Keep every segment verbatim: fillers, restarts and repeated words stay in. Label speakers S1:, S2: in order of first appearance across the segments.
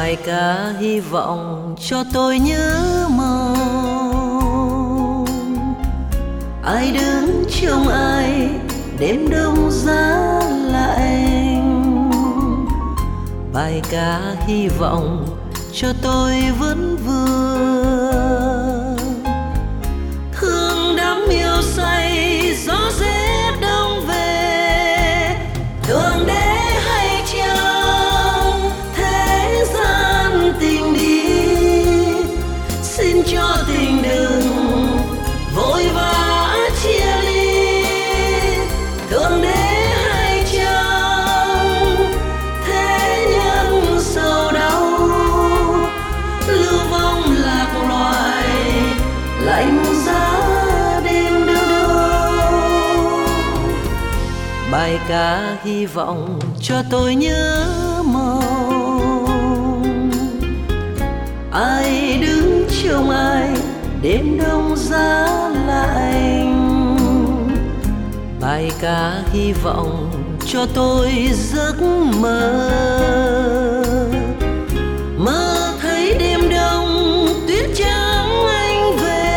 S1: Bài ca hy vọng cho tôi nhớ mong. Ai đứng trông ai đêm đông giá lạnh. Bài ca hy vọng cho tôi vẫn vương. Thương đắm yêu say gió rét đông về. Thương để hay chăng thế gian tình đi. Xin cho tình đừng vội vã chia ly. Thương để hay chăng thế nhân sầu đau. Lưu vong lạc loài lạnh giá đêm đâu. Bài ca hy vọng cho tôi nhớ mong. Ai đứng trông ai đêm đông giá lạnh. Bài ca hy vọng cho tôi giấc mơ. Mơ thấy đêm đông tuyết trắng anh về.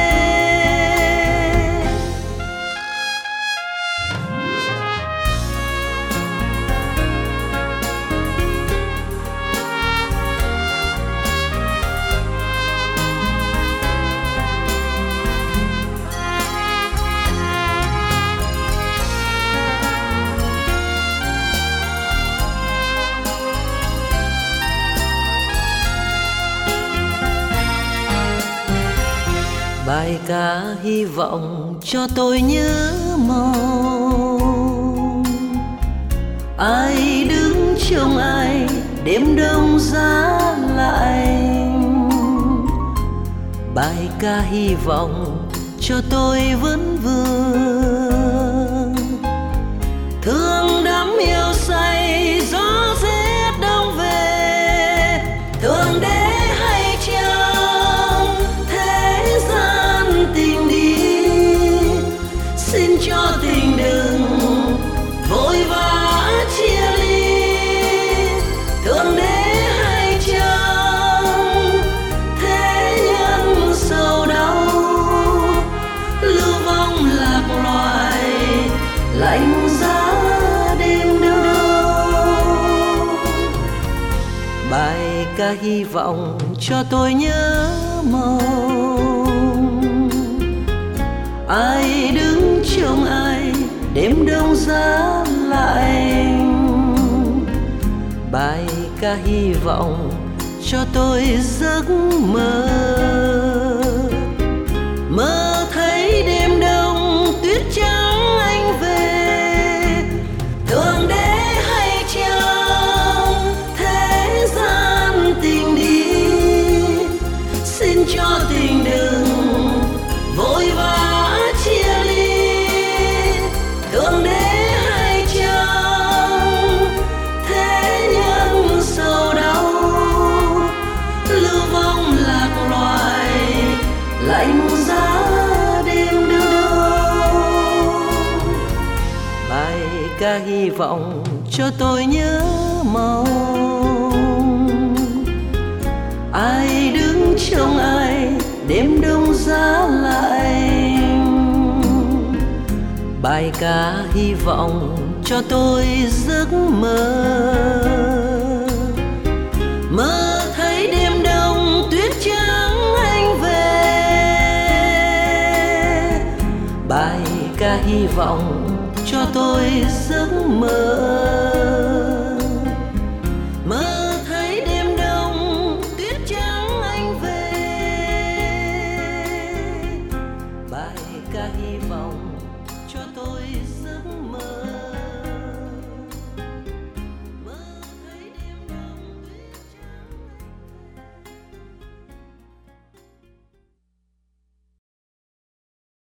S1: Bài ca hy vọng cho tôi nhớ mong. Ai đứng trông ai đêm đông giá lạnh. Bài ca hy vọng cho tôi vẫn vương. Thương đắm yêu say gió rét đông về. Thương để hay chăng thế gian tình đi. Xin cho tình đừng vội vã chia ly. Thương để hay chăng thế nhân sầu đau. Lưu vong lạc loài lạnh giá đêm đâu. Bài ca hy vọng cho tôi nhớ mong. Ai đứng trông ai đêm đông giá lạnh. Bài ca hy vọng cho tôi giấc mơ. Mơ thấy đêm đông tuyết trắng anh về. Thương để hay chăng thế gian tình đi. Xin cho tình đừng vội vã chia ly. Thương để hay chăng thế nhân sầu đau. Lưu vong lạc loài lạnh giá đêm đâu. Bài ca hy vọng cho tôi nhớ mong. Ai đứng trông ai đêm đông giá lạnh. Bài ca hy vọng cho tôi giấc mơ. Mơ thấy đêm đông tuyết trắng anh về. Bài ca hy vọng cho tôi giấc mơ.